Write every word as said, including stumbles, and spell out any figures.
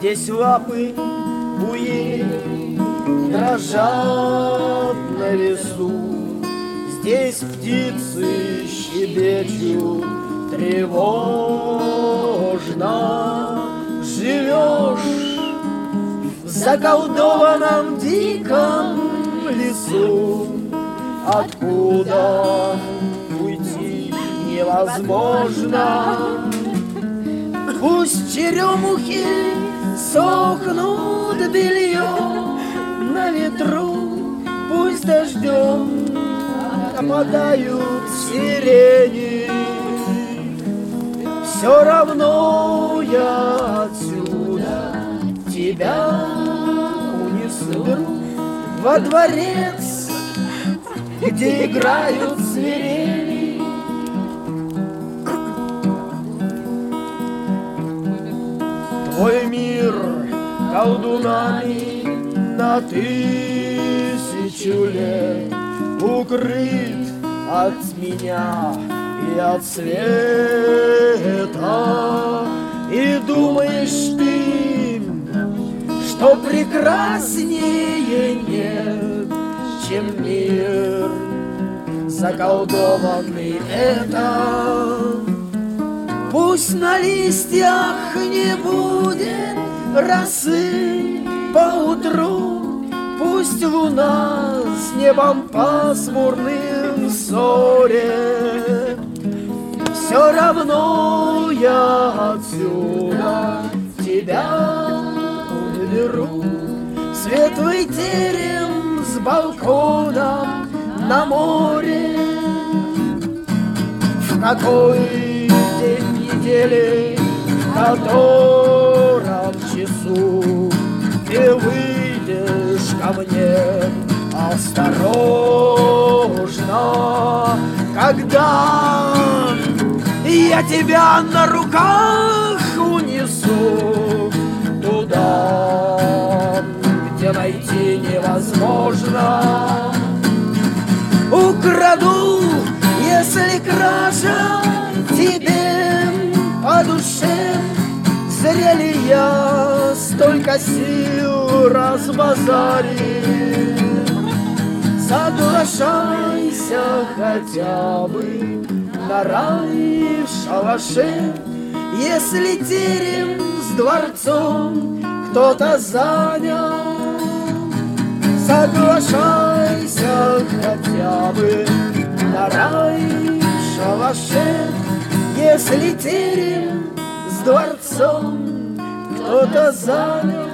Здесь лапы буи дрожат на лесу, здесь птицы щебечут тревожно. Живешь в заколдованном диком лесу, откуда уйти невозможно. Пусть черемухи сохнут бельем на ветру, пусть дождем опадают сирени. Все равно я отсюда тебя унесу во дворец, где играют свирели. Твой мир колдунами на тысячу лет укрыт от меня и от света. И думаешь ты, что прекраснее нет, чем мир заколдованный это. Пусть на листьях не будет росы поутру, пусть луна с небом пасмурным ссорит. Все равно я отсюда тебя уберу. Светлый терем с балконом на море. В какой день недели, в котором часу ты выйдешь ко мне осторожно, когда я тебя на руках унесу туда, где найти невозможно. Украду, если кража тебе по душе. Зря ли я столько сил разбазарил? Соглашайся хотя бы на рай в шалаше, если терем с дворцом кто-то занял. Соглашайся хотя бы на рай в шалаше, если терем с дворцом кто-то занял.